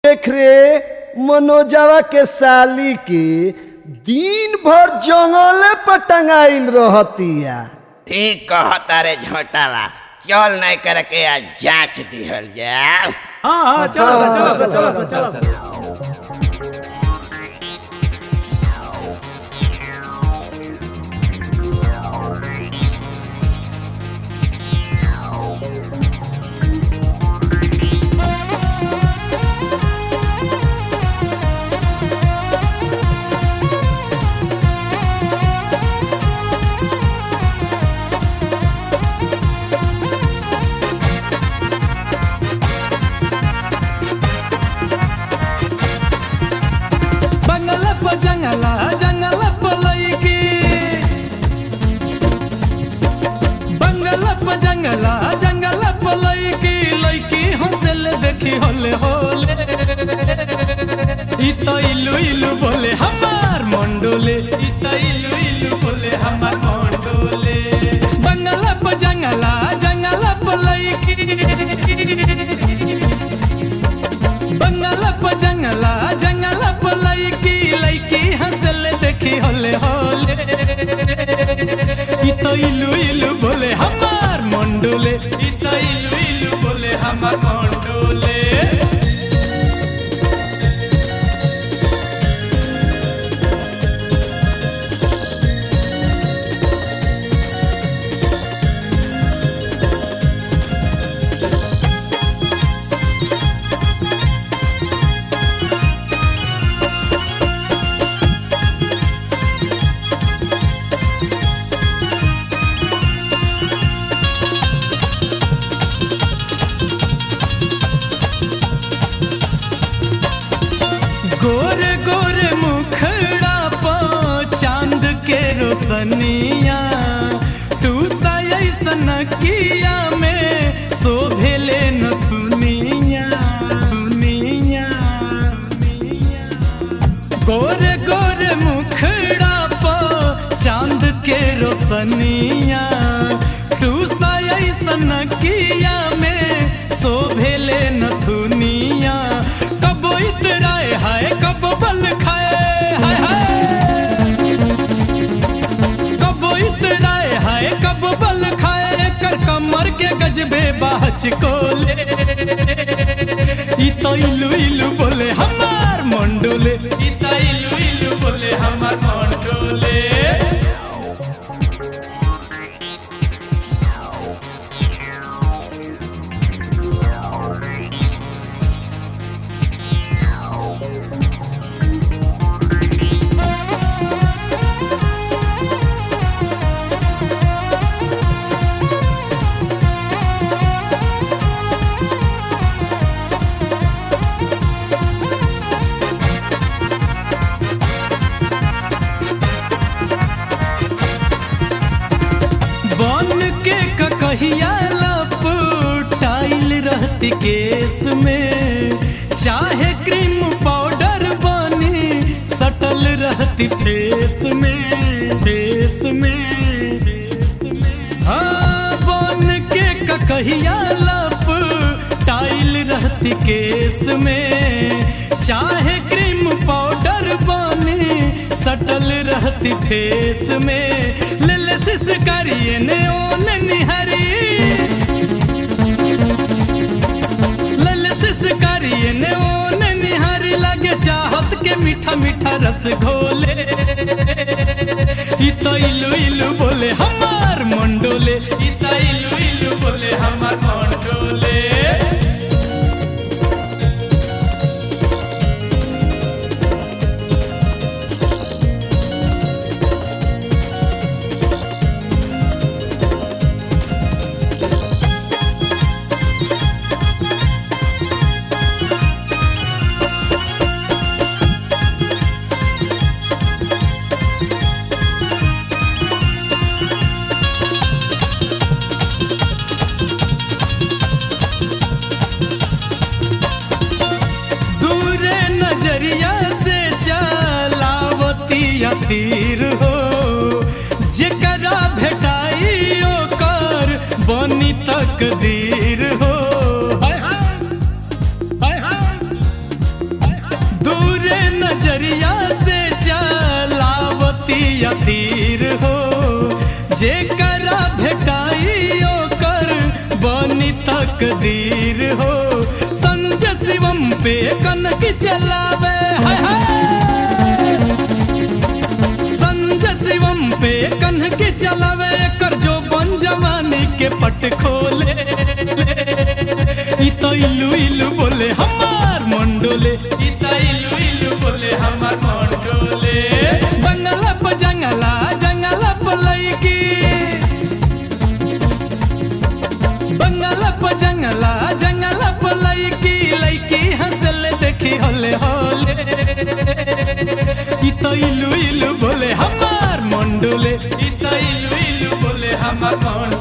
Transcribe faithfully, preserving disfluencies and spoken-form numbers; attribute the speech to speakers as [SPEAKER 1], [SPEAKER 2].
[SPEAKER 1] देख रे मनोजवा के साली के दिन भर जंगले पर टंगाइल रहतिया।
[SPEAKER 2] ठीक कहता रे झोटावा, चल नहीं करके आज जांच दिहल जाए।
[SPEAKER 3] हाँ हाँ चलो चलो चलो चलो चलो।
[SPEAKER 4] जंगला जंगल पलैकी बंगला प जंगला जंगल पलैकी लैकी हंसल देखी होले होले इ तो इलू इलू बोले हमार मंडोले इ तो इलू इलू बोले हमार मंडोले बंगला प जंगला जंगल पलैकी बंगला प जंगला जंगल पलैकी लैकी हंसल देखी होले होले इ तो इलू इलू बोले हमार मंडोले इ तो इलू इलू बोले हमार मंडोले। गोरे गोरे मुखड़ा पो चांद के रोशनिया तू सैसन किया में शोभेले न दुनिया दुनिया गोरे गोरे मुखड़ा पो चांद के रोशनिया तू सैसन किया में शोभेले न दुनिया कबो इतराए हाय कबो बल खाए हाय हाय कबो इतराए हाय कबो बल खाए कर कमर के गजबे बाच कोले इ तो इलू इलू बोले हमार मंडोले इ तो इलू इलू बोले हमार मंडोले। बन के कहिया लपटाइल रहती केस में चाहे क्रीम पाउडर बनी सटल रहती फेस में फेस में हाँ बन के कहिया लपटाइल रहती केस में चाहे क्रीम पाउडर बनी सटल रहती फेस में ले ले सिसकारिए ने ओने निहरी ले ले सिसकारिए ने ओने निहरी लगे चाहत के मीठा मीठा रस घोले इ तो इलू इलू बोले हमार मंडोले इ तो इलू इलू बोले हमार मंडोले। नजरिया से चलावती तीर हो जेकरा भेटाई ओकर बनी तकदीर हो हाय हाय हाय हाय नजरिया से चलावती तीर हो जेकरा भेटाई ओकर बनी तकदीर हो संजय शिवम पे कनक चलावे हाय हाय संजय शिवम पे कनक चलावे कर जो बन जवानी के पट खोले इतो इलू इलू बोले हमार मंडोले इतो इलू इलू बोले हमार मंडोले बंगला प जंगला जंगला प लईकी बंगला प जंगला जंगला प लईकी लईकी हंसल देखी होले होले इतो इलू इलू बोले हमार मंडोले इतो इलू इलू बोले हमार मंडोले